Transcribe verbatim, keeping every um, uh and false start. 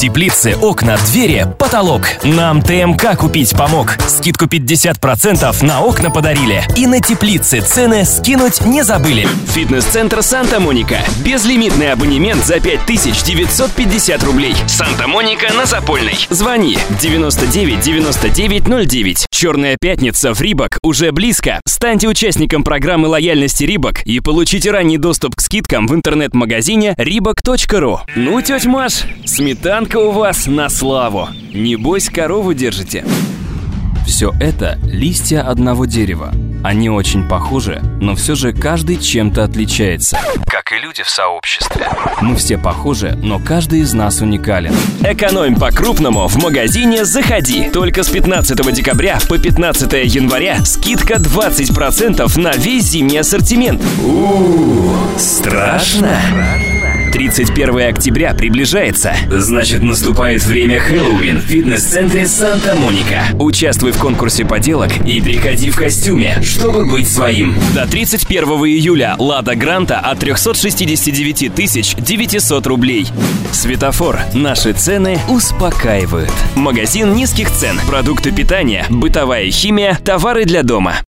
Теплицы, окна, двери, потолок. Нам ТМК купить помог. Скидку пятьдесят процентов на окна подарили. И на теплицы цены скинуть не забыли. Фитнес-центр Санта-Моника. Безлимитный абонемент за пять тысяч девятьсот пятьдесят рублей. Санта-Моника на Запольной. Звони девяносто девять девяносто девять ноль девять. Черная пятница в Рибок уже близко. Станьте участником программы лояльности Рибок и получите ранний доступ к скидкам в интернет-магазине рибок точка ру. Ну, тетя Маш, сметанка у вас на славу. Небось, корову держите. Все это листья одного дерева. Они очень похожи, но все же каждый чем-то отличается. Как и люди в сообществе. Мы все похожи, но каждый из нас уникален. Экономь по-крупному в магазине «Заходи». Только с пятнадцатого декабря по пятнадцатое января скидка двадцать процентов на весь зимний ассортимент. У-у-у, страшно? тридцать первое октября приближается. Значит, наступает время Хэллоуин в фитнес-центре Санта-Моника. Участвуй в конкурсе поделок и приходи в костюме, чтобы быть своим. До тридцать первого июля Лада Гранта от триста шестьдесят девять тысяч девятьсот рублей. Светофор. Наши цены успокаивают. Магазин низких цен. Продукты питания, бытовая химия, товары для дома.